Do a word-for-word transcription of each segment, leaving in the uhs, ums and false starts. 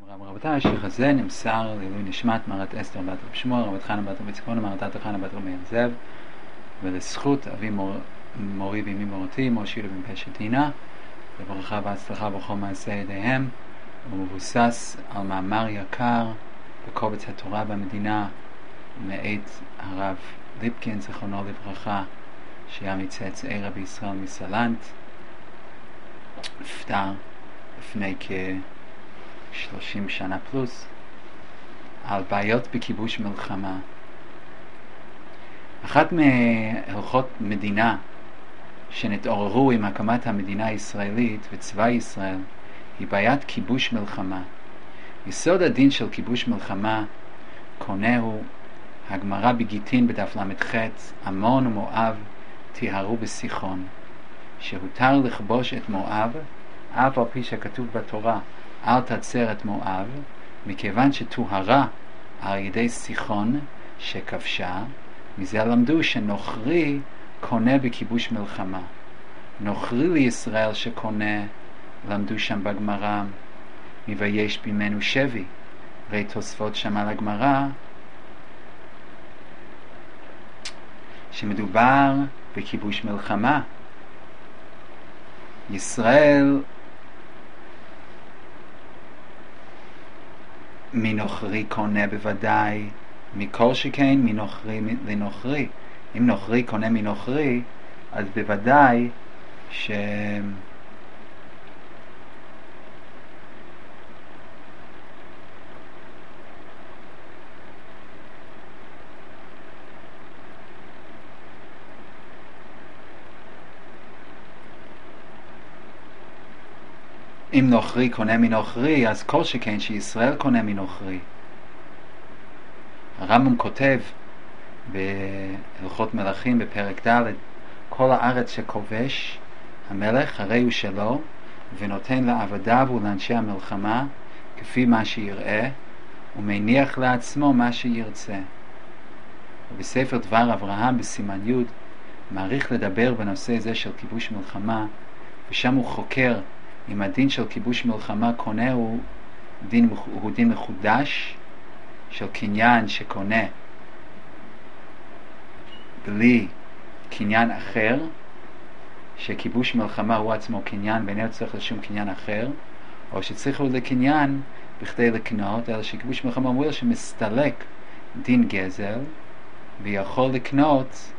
רבותיי, השיר הזה נמסר לעילוי נשמת מרת אסתר בת רב שמואל, רבת חנה בת רבי צפונה, מרתה חנה בת רבי זאב, ולזכות אבי מור... מורי ואמי מורתי, משה יהודה בן פשט דינה, לברכה והצלחה בכל מעשה ידיהם. הוא מבוסס על מאמר יקר בקובץ התורה במדינה מאת הרב ליפקין, זכרונו לברכה, שהיה מצאצאי רבי ישראל מסלנט, נפטר לפני כ-שלושים שנה פלוס, על בעיות בכיבוש מלחמה. אחת מהלכות מדינה שנתעוררו עם הקמת המדינה הישראלית וצבא ישראל היא בעיית כיבוש מלחמה. יסוד הדין של כיבוש מלחמה קונהו הגמרא בגיטין בדף למ"ח, עמון ומואב טיהרו בסיחון, שהותר לכבוש את מואב אף על פי שכתוב בתורה אל תצר את מואב, מכיוון שטוהרה על ידי סיחון שכבשה. מזה למדו שנוכרי קונה בכיבוש מלחמה. נוכרי לישראל שקונה, למדו שם בגמרא, מבייש בימנו שבי, ותוספות שם על הגמרא שמדובר בכיבוש מלחמה. ישראל מנוכרי קונה בוודאי, מכל שכן מנוכרי לנוכרי. אם נוכרי קונה מנוכרי, אז בוודאי ש... אם נוכרי קונה מנוכרי, אז כל שכן שישראל קונה מנוכרי. הרמב"ם כותב בהלכות מלכים בפרק ד', כל הארץ שכובש המלך הרי הוא שלו, ונותן לעבדיו ולאנשי המלחמה כפי מה שיראה, ומניח לעצמו מה שירצה. ובספר דבר אברהם בסימן י' מעריך לדבר בנושא זה של כיבוש מלחמה, ושם הוא חוקר אם הדין של כיבוש מלחמה קונה הוא דין, הוא דין מחודש של קניין שקונה בלי קניין אחר, שכיבוש מלחמה הוא עצמו קניין ואינו צריך לשום קניין אחר, או שצריך הוא לקניין בכדי לקנות, אלא שכיבוש מלחמה הוא שמסתלק דין גזל ויכול לקנות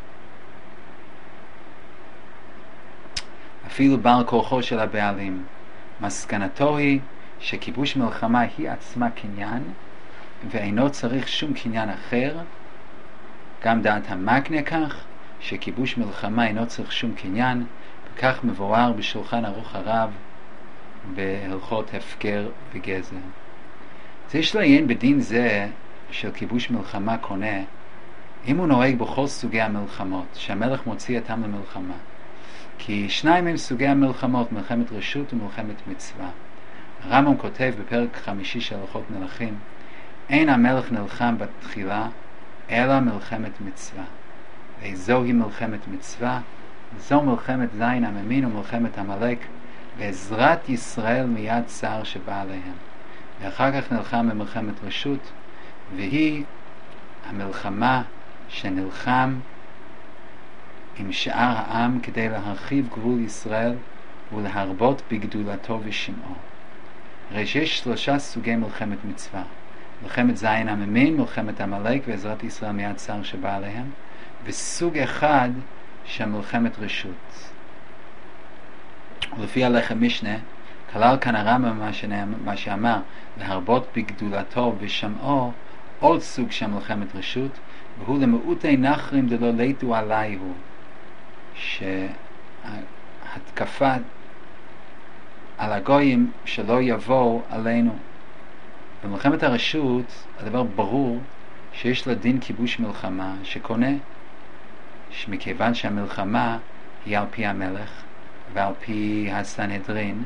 אפילו בעל כורחו של הבעלים. מסקנתו היא שכיבוש מלחמה היא עצמה קניין ואינו צריך שום קניין אחר. גם דעת המקנה כך שכיבוש מלחמה אינו צריך שום קניין, וכך מבואר בשולחן ערוך הרב בהלכות הפקר וגזל. אז יש לעיין בדין זה של כיבוש מלחמה קונה אם הוא נוהג בכל סוגי המלחמות שהמלך מוציא אותם למלחמה, כי שניים הם סוגי המלחמות, מלחמת רשות ומלחמת מצווה. הרמב"ם כותב בפרק חמישי של הלכות מלכים, אין המלך נלחם בתחילה אלא מלחמת מצווה, וזוהי מלחמת מצווה, זו מלחמת זין עממין ומלחמת עמלק, בעזרת ישראל מיד צער שבא עליהם. ואחר כך נלחם במלחמת רשות, והיא המלחמה שנלחם עם שאר העם כדי להרחיב גבול ישראל ולהרבות בגדולתו ושמעו. הרי שיש שלושה סוגי מלחמת מצווה: מלחמת זין עממין, מלחמת עמלק ועזרת ישראל מיד צער שבא עליהם, וסוג אחד של מלחמת רשות. ולפי הלחם משנה כלל כאן הרמב"ם מה שאמר להרבות בגדולתו ושמעו עוד סוג של מלחמת רשות, והוא למעוטי נחרים דלא ליטו עלי, הוא שהתקפה על הגויים שלא יבואו עלינו. במלחמת הרשות הדבר ברור שיש לה דין כיבוש מלחמה שקונה, שמכיוון שהמלחמה היא על פי המלך ועל פי הסנהדרין,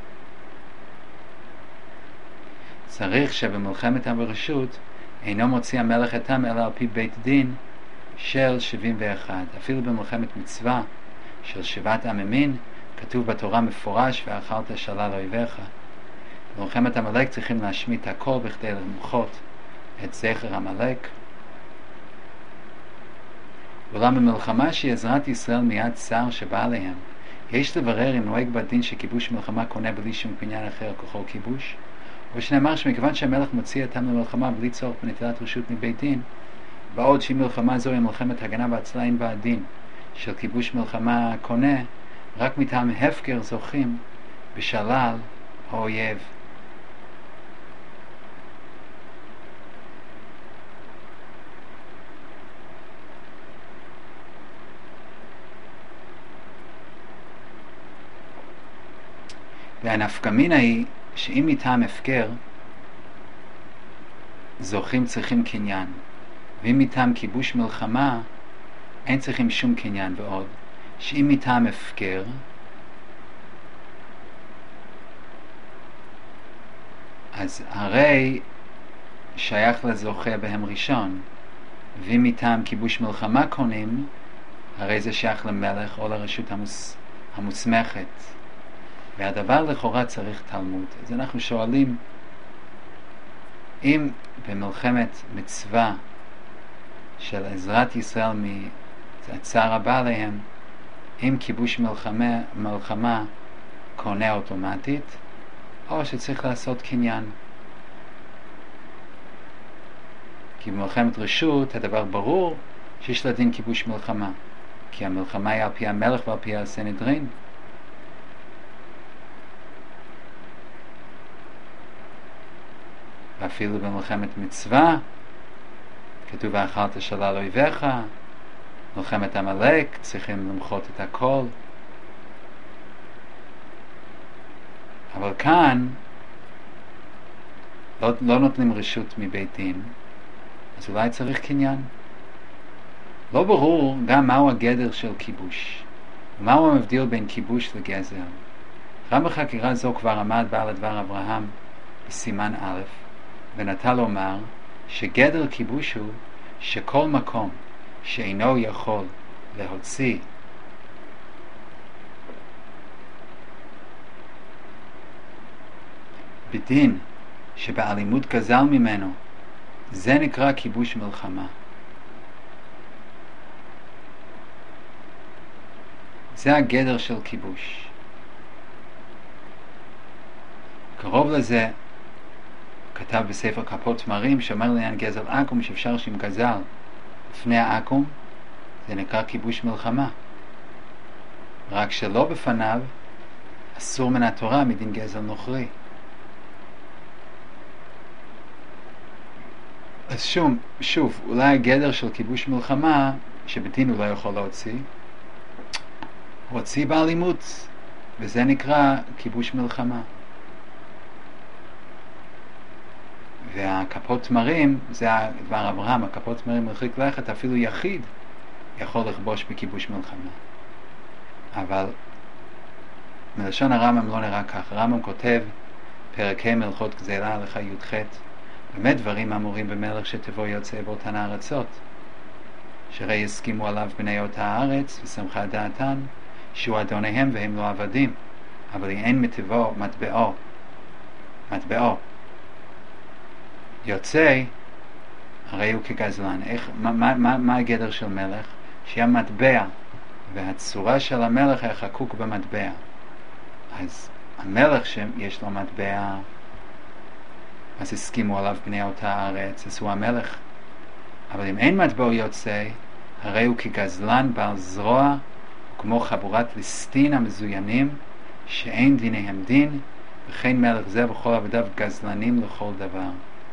צריך שבמלחמת הרשות אינו מוציא המלך אתם אלא על פי בית דין של שבעים ואחת. אפילו במלחמת מצווה של שבעת עממין כתוב בתורה מפורש ואכלת שלל אויביך. במלחמת עמלק צריכים להשמיד את הכל בכדי למחות את זכר עמלק. אולם במלחמה שהיא עזרת ישראל מיד צר שבא עליהם, יש לברר אם נוהג בדין שכיבוש מלחמה קונה בלי שום קניין אחר ככל כיבוש, או שנאמר שמכיוון שהמלך מוציא אותם למלחמה בלי צורך בנטילת רשות מבית דין, בעוד שהיא מלחמה זו היא מלחמת הגנה והצלה אין בה הדין של כיבוש מלחמה קונה, רק מטעם הפקר זוכים בשלל האויב. והנפקא מינה היא שאם מטעם הפקר זוכים צריכים קניין, ואם מטעם כיבוש מלחמה אין צריכים שום קניין, ועוד שאם מטעם הפקר אז הרי שייך לזוכה בהם ראשון, ואם מטעם כיבוש מלחמה קונים הרי זה שייך למלך או לרשות המוס, המוסמכת, והדבר לכאורה צריך תלמוד. אז אנחנו שואלים, אם במלחמת מצווה של עזרת ישראל מהצער הבא עליהם, אם כיבוש מלחמה, מלחמה קונה אוטומטית, או שצריך לעשות קניין. כי במלחמת רשות הדבר ברור שיש לה דין כיבוש מלחמה, כי המלחמה היא על פי המלך ועל פי הסנהדרין. ואפילו במלחמת מצווה כתוב ואכלת שלל אויביך. מלחמת עמלק צריכים למחות את הכל, אבל כאן לא, לא נותנים רשות מבית דין, אז אולי צריך קניין. לא ברור גם מהו הגדר של כיבוש, ומהו המבדיל בין כיבוש לגזל. גם בחקירה זו כבר עמד בעל הדבר אברהם בסימן א', ונטה לומר שגדר כיבוש הוא שכל מקום שאינו יכול להוציא בדין שבאלימות גזל ממנו, זה נקרא כיבוש מלחמה. זה הגדר של כיבוש. קרוב לזה כתב בספר כפות תמרים שאומר לעניין גזל עקום שאפשר שאם גזל לפני העקום זה נקרא כיבוש מלחמה, רק שלא בפניו אסור מן התורה מדין גזל נוכרי. אז שוב, שוב אולי הגדר של כיבוש מלחמה שבדין הוא לא יכול להוציא, הוציא באלימות, וזה נקרא כיבוש מלחמה. והכפות תמרים, זה דבר אברהם, הכפות תמרים מרחיק לכת, אפילו יחיד יכול לכבוש בכיבוש מלחמה. אבל מלשון הרמב"ם לא נראה כך. הרמב"ם כותב פרק ה' הלכות גזילה הלכה י"ח, באמת דברים אמורים במלך שתבוא יוצא באותן הארצות, שהרי יסכימו עליו בני אותה הארץ ושמחה דעתן שהוא אדוניהם והם לא עבדים, אבל אם אין מטבעו מטבעו מטבעו יוצא, הרי הוא כגזלן. איך, מה, מה, מה, מה הגדר של מלך? שיהיה מטבע, והצורה של המלך היה חקוק במטבע. אז המלך שיש לו מטבע, אז הסכימו עליו בני אותה הארץ, אז הוא המלך. אבל אם אין מטבע יוצא, הרי הוא כגזלן בעל זרוע, כמו חבורת ליסטין המזוינים, שאין דיניהם דין, וכן מלך זה בכל עבדיו גזלנים לכל דבר.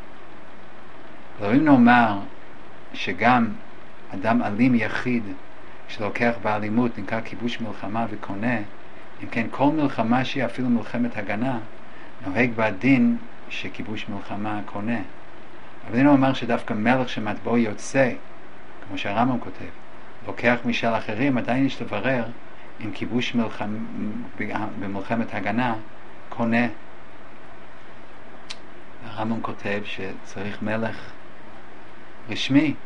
אם נאמר שגם אדם אלים יחיד שלוקח באלימות נקרא כיבוש מלחמה וקונה, אם כן כל מלחמה שהיא אפילו מלחמת הגנה נוהג בדין שכיבוש מלחמה קונה. אבל אם נאמר שדווקא מלך שמטבעו יוצא, כמו שהרמב"ם כותב, לוקח משל אחרים, עדיין יש לברר אם כיבוש מלחמה במלחמת הגנה קונה. הרמב"ם כותב שצריך מלך רשמי.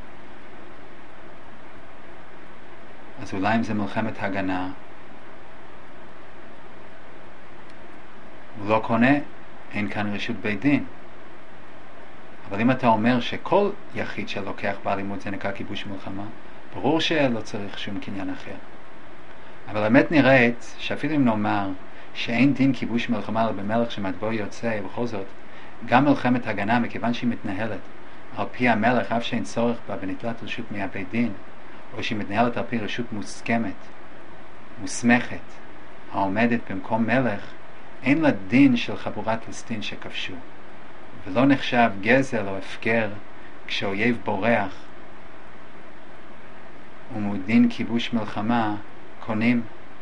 אז אולי אם זה מלחמת הגנה הוא לא קונה, אין כאן רשות בית דין. אבל אם אתה אומר שכל יחיד שלוקח באלימות זה נקרא כיבוש מלחמה, ברור שלא צריך שום קניין אחר. אבל האמת נראית שאפילו אם נאמר שאין דין כיבוש מלחמה אלא במלך שמטבעו יוצא, בכל זאת גם מלחמת הגנה, מכיוון שהיא מתנהלת על פי המלך, אף שאין צורך בה ונטלת רשות מהבית דין, או שהיא מתנהלת על פי רשות מוסכמת, מוסמכת, העומדת במקום מלך, אין לה דין של חבורת ליסטין שכבשו, ולא נחשב גזל או הפקר כשאויב בורח, ומדין כיבוש מלחמה קונים.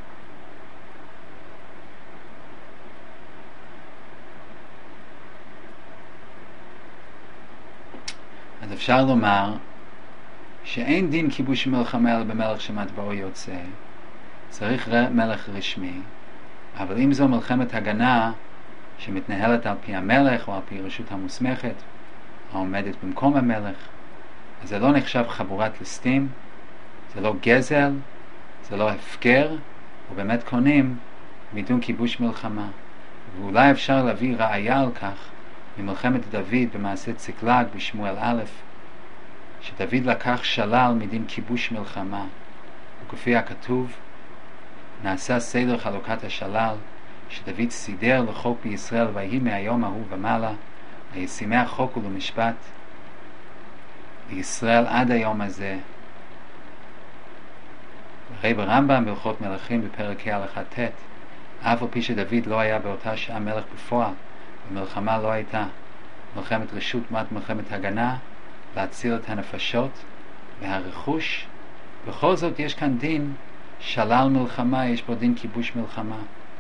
אז אפשר לומר שאין דין כיבוש מלחמה אלא במלך שמטבעו יוצא, צריך מלך רשמי, אבל אם זו מלחמת הגנה שמתנהלת על פי המלך או על פי רשות המוסמכת העומדת במקום המלך, אז זה לא נחשב חבורת ליסטים, זה לא גזל, זה לא הפקר, ובאמת קונים מדין כיבוש מלחמה. ואולי אפשר להביא ראיה על כך ממלחמת דוד במעשה צקלג בשמואל א', שדוד לקח שלל מדין כיבוש מלחמה, וכפי הכתוב נעשה סדר חלוקת השלל שדוד סידר לחוק בישראל, ויהי מהיום ההוא ומעלה וישימי חוק ולמשפט בישראל עד היום הזה. הרי ברמב"ם בהלכות מלכים בפרק ה' הלכה ט', אף על פי שדוד לא היה באותה שעה מלך בפועל, ומלחמה לא הייתה מלחמת רשות מעט מלחמת הגנה להציל את הנפשות והרכוש, בכל זאת יש כאן דין שלל מלחמה, יש בו דין כיבוש מלחמה.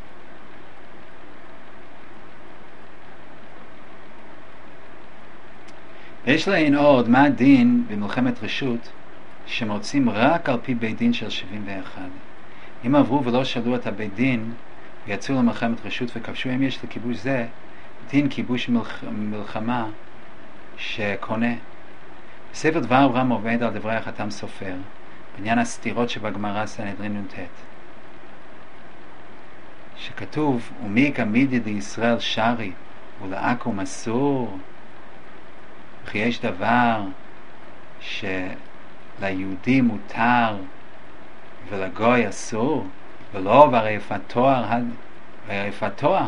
יש להן עוד מה הדין במלחמת רשות שמוצאים רק על פי בית דין של שבעים ואחת. אם עברו ולא שאלו את הבית דין ויצאו למלחמת רשות וכבשו, אם יש לכיבוש זה דין כיבוש מלח... מלחמה שקונה. בספר דבר אברהם עובד על דברי החתם סופר בעניין הסתירות שבגמרא סנהדרין נ"ט, שכתוב ומי גמידי לישראל שרי ולעכו מסור, וכי יש דבר שליהודי מותר ולגוי אסור, ולא והרי יפת תואר, והרי יפת תואר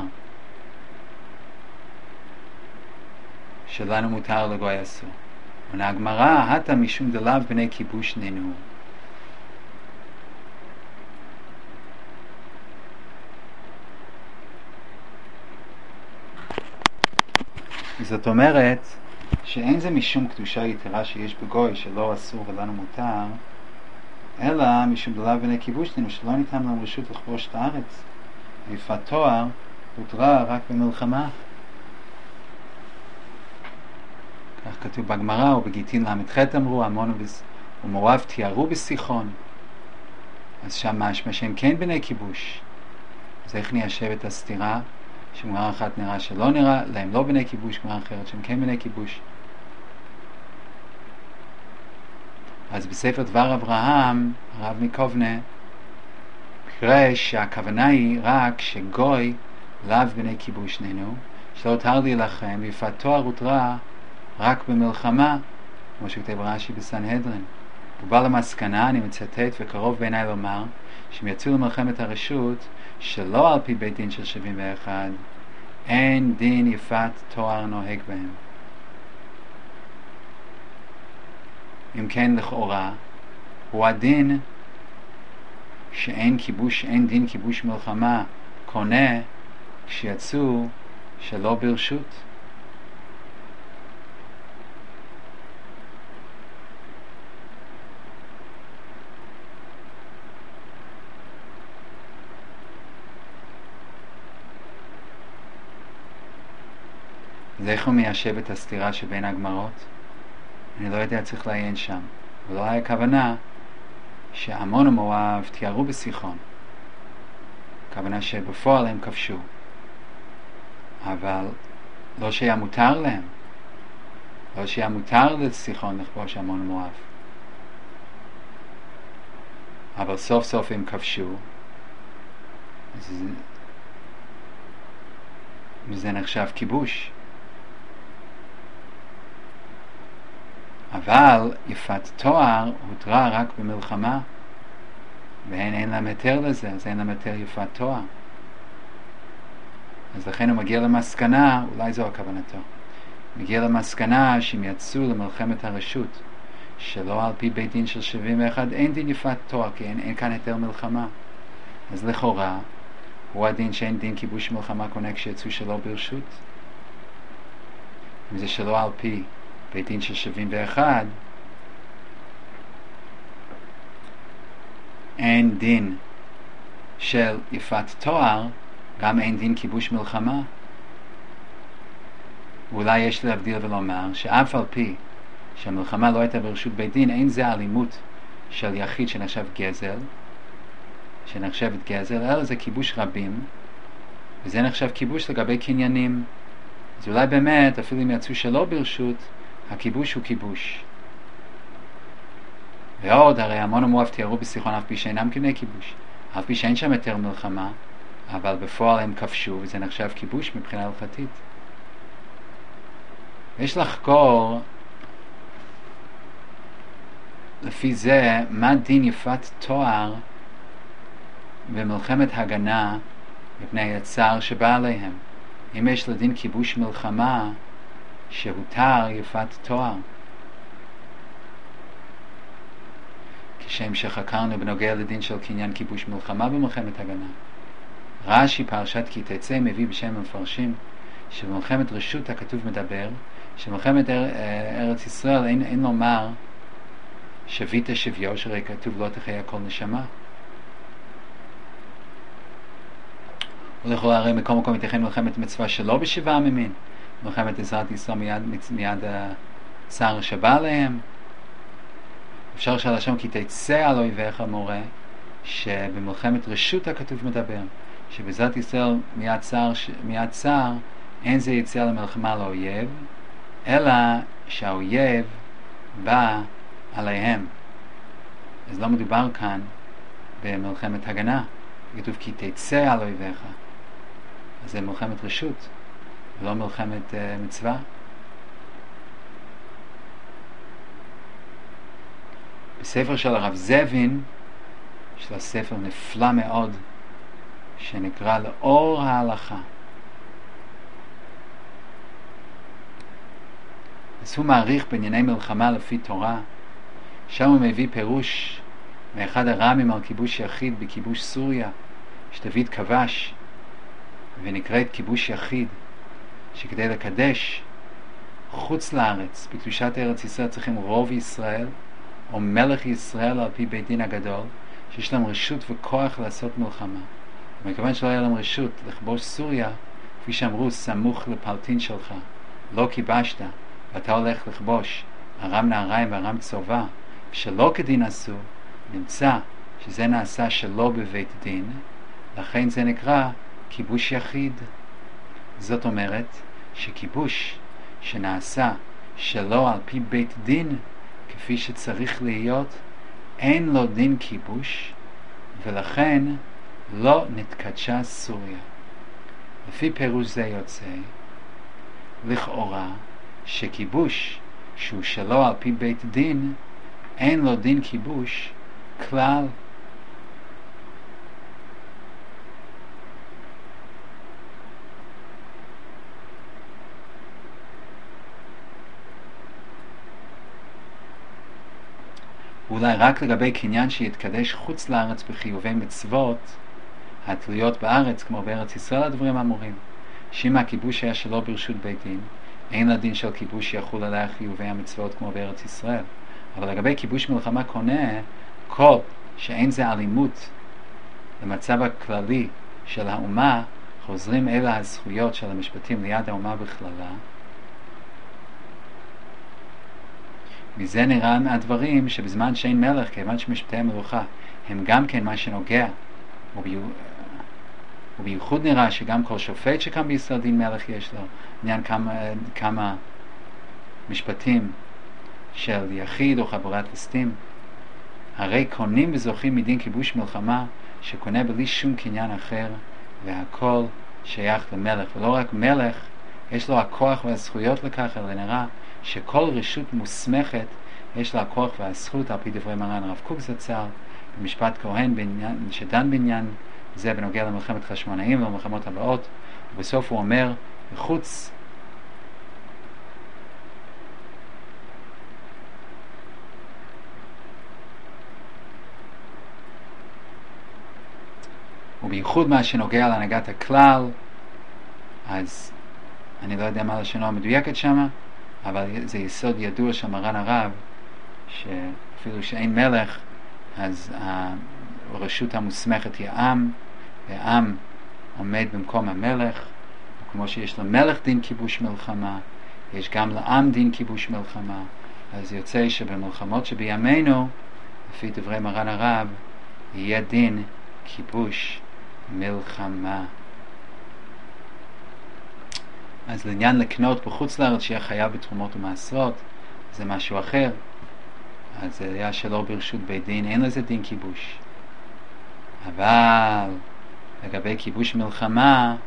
שלנו מותר לגוי אסור. ונגמרא הטה משום דלאו בני כיבוש נינו. זאת אומרת שאין זה משום קדושה יתרה שיש בגוי שלא אסור ולנו מותר, אלא משום דלאו בני כיבוש נינו, שלא ניתן לנו רשות לכבוש את הארץ. ויפת תואר הותרה רק במלחמה. כך כתוב בגמרא, ובגיטין למ"ח אמרו עמון ומואב תיארו בסיחון. אז שם משמע שהם כן בני כיבוש. אז איך ניישב את הסתירה? שגמרא אחת נראה שלא נראה להם לא בני כיבוש, גמרא אחרת שהם כן בני כיבוש. אז בספר דבר אברהם הרב מקובנה פירש שהכוונה היא רק שגוי לאו בני כיבוש נינו, שלא הותר להילחם, ויפת תואר הותרה רק במלחמה, כמו שכתב רש"י בסנהדרין. הוא בא למסקנה, אני מצטט, וקרוב בעיניי לומר שהם יצאו למלחמת הרשות שלא על פי בית דין של שבעים ואחת, אין דין יפת תואר נוהג בהם. אם כן, לכאורה הוא הדין שאין כיבוש, אין דין כיבוש מלחמה קונה כשיצאו שלא ברשות. אז איך הוא מיישב את הסתירה שבין הגמרות? אני לא יודע, צריך לעיין שם. ולא היה כוונה שעמון ומואב תיארו בסיחון, כוונה שבפועל הם כבשו, אבל לא שהיה מותר להם, לא שהיה מותר לסיחון לכבוש עמון ומואב, אבל סוף סוף הם כבשו. אז וזה נחשב כיבוש. אבל יפת תואר הותרה רק במלחמה, ואין אין להם היתר לזה, אז אין להם היתר יפת תואר. אז לכן הוא מגיע למסקנה, אולי זו הכוונתו, מגיע למסקנה שהם יצאו למלחמת הרשות, שלא על פי בית דין של שבעים ואחת אין דין יפת תואר, כי אין, אין כאן היתר מלחמה. אז לכאורה הוא הדין שאין דין כיבוש מלחמה קונה כשיצאו שלא ברשות. אם זה שלא על פי בית דין של שבעים ואחת, אין דין של יפת תואר, גם אין דין כיבוש מלחמה. ואולי יש להבדיל ולומר שאף על פי שהמלחמה לא הייתה ברשות בית דין, אין זה אלימות של יחיד שנחשב גזל, שנחשבת גזל, אלא זה כיבוש רבים, וזה נחשב כיבוש לגבי קניינים. אז אולי באמת, אפילו אם יצאו שלא ברשות, הכיבוש הוא כיבוש. ועוד, הרי המון המואב תיארו בשיחון אף פי שאינם כבני כיבוש, אף פי שאין שם יותר מלחמה, אבל בפועל הם כבשו, וזה נחשב כיבוש מבחינה הלכתית. יש לחקור לפי זה מה דין יפת תואר במלחמת הגנה מפני הצער שבא עליהם. אם יש לדין כיבוש מלחמה שהותר יפת תואר, כשם שחקרנו בנוגע לדין של קניין כיבוש מלחמה במלחמת הגנה. רש"י פרשת כי תצא מביא בשם המפרשים שבמלחמת רשות הכתוב מדבר שמלחמת אר, ארץ ישראל אין, אין לומר שווית שוויו, שהרי כתוב לא תחיה כל נשמה. ולכאורה הרי מקום מקום ייתכן מלחמת מצווה שלא בשבעה ממין, מלחמת עזרת ישראל מיד, מיד הצער שבא עליהם. אפשר שלשום כי תצא על אויביך מורה שבמלחמת רשות הכתוב מדבר שבעזרת ישראל מיד צער, מיד צער אין זה יצא למלחמה לאויב, אלא שהאויב בא עליהם. אז לא מדובר כאן במלחמת הגנה, כתוב כי תצא על אויביך, אז זה מלחמת רשות ולא מלחמת uh, מצווה. בספר של הרב זבין, יש לה ספר נפלא מאוד שנקרא לאור ההלכה, אז הוא מעריך בענייני מלחמה לפי תורה. שם הוא מביא פירוש מאחד הרמים על כיבוש יחיד בכיבוש סוריה שדוד כבש, ונקראת כיבוש יחיד, שכדי לקדש חוץ לארץ בקדושת ארץ ישראל צריכים רוב ישראל או מלך ישראל על פי בית דין הגדול שיש להם רשות וכוח לעשות מלחמה. ומכיוון שלא היה להם רשות לכבוש סוריה, כפי שאמרו, סמוך לפלטין שלך לא כיבשת, ואתה הולך לכבוש ארם נהריים וארם צובה שלא כדין עשו, נמצא שזה נעשה שלא בבית דין, לכן זה נקרא כיבוש יחיד. זאת אומרת שכיבוש שנעשה שלא על פי בית דין כפי שצריך להיות, אין לו דין כיבוש, ולכן לא נתקדשה סוריה. לפי פירוש זה יוצא לכאורה שכיבוש שהוא שלא על פי בית דין אין לו דין כיבוש כלל. אולי רק לגבי קניין שיתקדש חוץ לארץ בחיובי מצוות התלויות בארץ כמו בארץ ישראל הדברים אמורים, שאם הכיבוש היה שלא ברשות בית דין אין לדין של כיבוש שיחול עליה חיובי המצוות כמו בארץ ישראל. אבל לגבי כיבוש מלחמה קונה, כל שאין זה אלימות למצב הכללי של האומה, חוזרים אלה הזכויות של המשפטים ליד האומה בכללה. מזה נראה מהדברים שבזמן שאין מלך, כיוון שמשפטי המלוכה הם גם כן מה שנוגע, ובייחוד נראה שגם כל שופט שקם בישראל דין מלך יש לו עניין כמה, כמה משפטים של יחיד או חבורת ליסטים, הרי קונים וזוכים מדין כיבוש מלחמה שקונה בלי שום קניין אחר, והכל שייך למלך, ולא רק מלך, יש לו הכוח והזכויות לכך, אלא נראה שכל רשות מוסמכת יש לה הכוח והזכות, על פי דברי מרן הרב קוק זצ"ל, במשפט כהן בעניין, שדן בעניין זה בנוגע למלחמת חשמונאים ולמלחמות הבאות, ובסוף הוא אומר, בחוץ ובייחוד מה שנוגע להנהגת הכלל, אז אני לא יודע מה לשונו המדויקת שמה, אבל זה יסוד ידוע של מרן הרב, שאפילו שאין מלך, אז הרשות המוסמכת היא העם, והעם עומד במקום המלך, וכמו שיש למלך דין כיבוש מלחמה, יש גם לעם דין כיבוש מלחמה, אז יוצא שבמלחמות שבימינו, לפי דברי מרן הרב, יהיה דין כיבוש מלחמה. אז לעניין לקנות בחוץ לארץ שיהיה חייב בתרומות ומעשרות, זה משהו אחר. אז זה היה שלא ברשות בית דין, אין לזה דין כיבוש. אבל לגבי כיבוש מלחמה,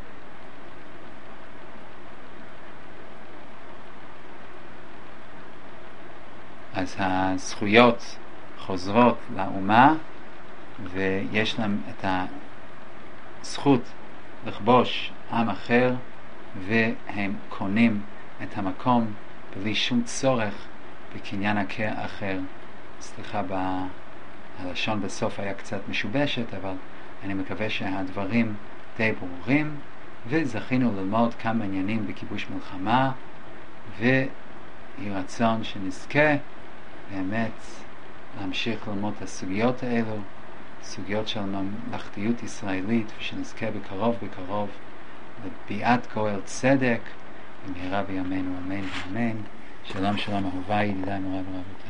אז הזכויות חוזרות לאומה, ויש להם את הזכות לכבוש עם אחר, והם קונים את המקום בלי שום צורך בקניין אחר. סליחה, הלשון בסוף היה קצת משובשת, אבל אני מקווה שהדברים די ברורים, וזכינו ללמוד כמה עניינים בכיבוש מלחמה, ויהי רצון שנזכה באמת להמשיך ללמוד את הסוגיות האלו, סוגיות של ממלכתיות ישראלית, ושנזכה בקרוב בקרוב לביאת גואל צדק במהרה בימינו, אמן ואמן. שלום שלום אהוביי, ידידיי מוריי ורבותיי.